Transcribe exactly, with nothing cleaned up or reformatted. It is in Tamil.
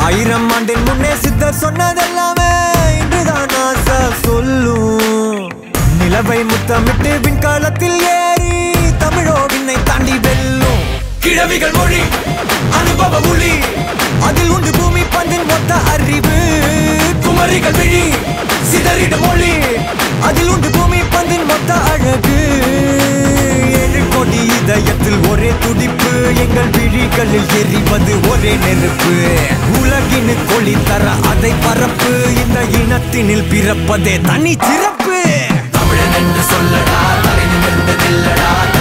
ஆயிரம் ஆண்டின் முன்னே சித்தர் சொன்னதெல்லாமே இன்றுதான் ஆசை சொல்லும். நிலவை முத்தமிட்டு விண்காலத்தில் ஏறி தமிழோ விண்ணை தாண்டி வெல்லும். கிழவிகள் மொழி அனுபவ மொழி அதில் உண்டு பூமி பந்தின் மொத்த அறிவு. குமரிகள் விழி சிதறிட மொழி அதில் உண்டு பூமி பந்தின் மொத்த அழகு. ஏழு கோடி இதயத்தில் ஒரே துடிப்பு, எங்கள் விழிகளில் எரிவது ஒரே நெருப்பு. உலகின் கொளி தர அதை பரப்பு, இந்த இனத்தினில் பிறப்பதே தனி சிறப்பு. தமிழன் என்று சொல்லடா, தலை நிமிர்ந்ததில்லடா.